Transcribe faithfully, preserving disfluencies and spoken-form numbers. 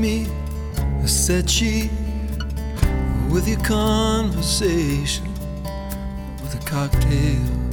me, said she, with your conversation, with a cocktail